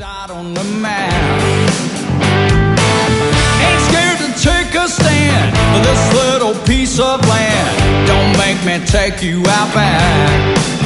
dot on the map. Ain't scared to take a stand for this little piece of land. Don't make me take you out back.